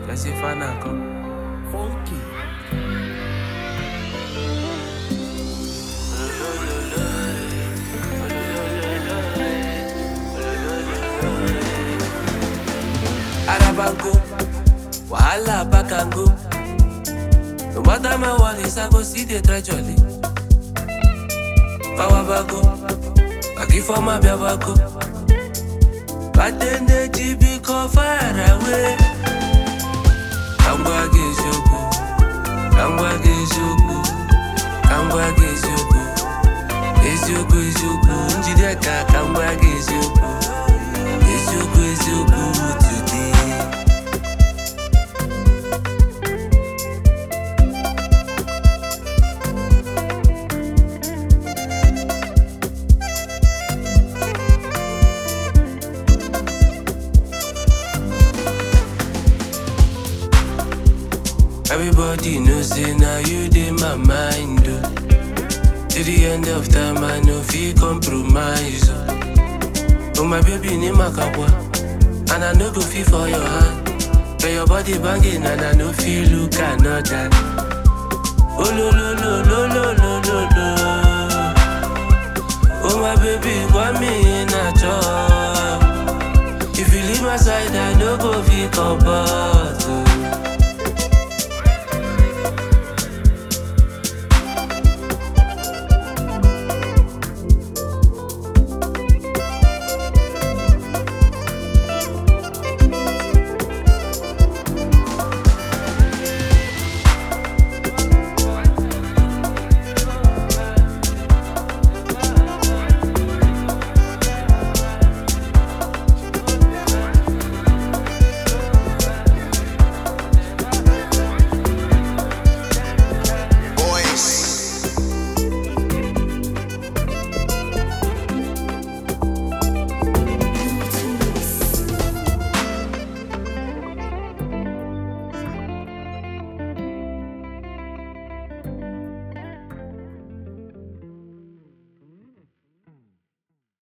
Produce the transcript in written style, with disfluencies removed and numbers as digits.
Jesse Fanako. Funky. Arabango, wahala back and go. No matter my worries, I go see the tragedy. Power bago, I give for my bago. But then the GB go far away. Kangwa gezoku, kangwa gezoku, kangwa gezoku. Ezoku ezoku, njideka kangwa gezoku. Ezoku ezoku today. Everybody knows say now you dey my mind, oh. Till the end of time I no fit compromise, oh. Oh my baby name Makabwa, and I no go fit for your hand. But your body banging and I no feel look another. Oh lo lo lo lo lo lo lo lo. Oh my baby want me in a job. If you leave my side I no go fit come back, oh.